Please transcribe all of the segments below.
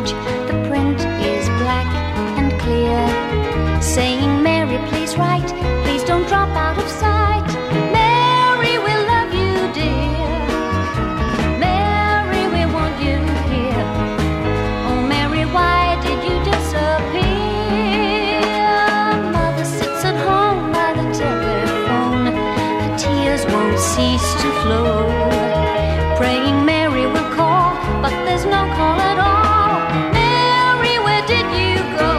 page. The print is black and clear, saying, Mary, please write, please don't drop out of sight. Mary, we love you, dear. Mary, we want you here. Oh, Mary, why did you disappear? Mother sits at home by the telephone. Her tears won't cease to flow, praying Mary will call, but there's no call at all. Mary, where did you go?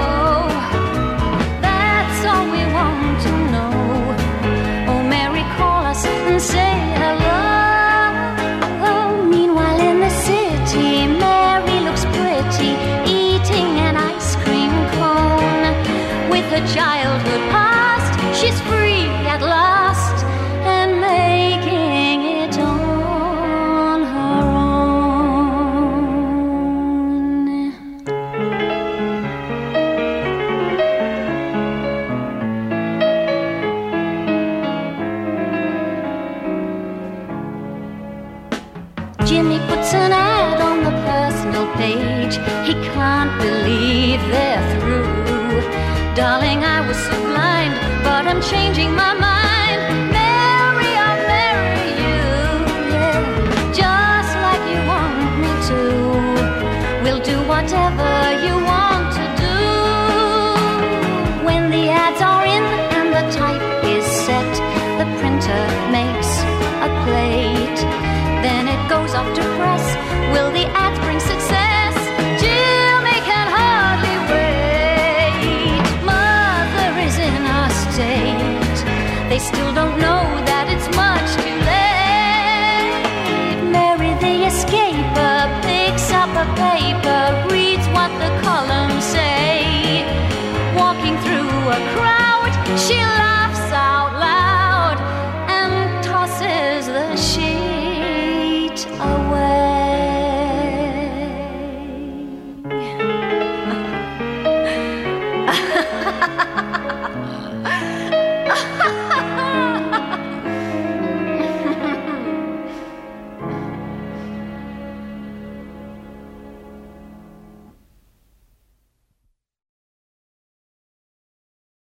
That's all we want to know. Oh, Mary, call us and say hello. Meanwhile in the city, Mary looks pretty, eating an ice cream cone. With her childhood past, she's free at last and making it on her own. Jimmy puts an ad on the personal page. He can't believe they're through. Darling, I was so blind, but I'm changing my mind. Mary, I'll marry you, yeah, just like you want me to. We'll do whatever you want to do. When the ads are in and the type is set, the printer makes a plate. Then it goes off to press. Will the ads bring success? Jimmy can hardly wait. Mother is in a state. They still don't know that it's much too late. Mary the escaper picks up a paper, reads what the columns say. Walking through a crowd, she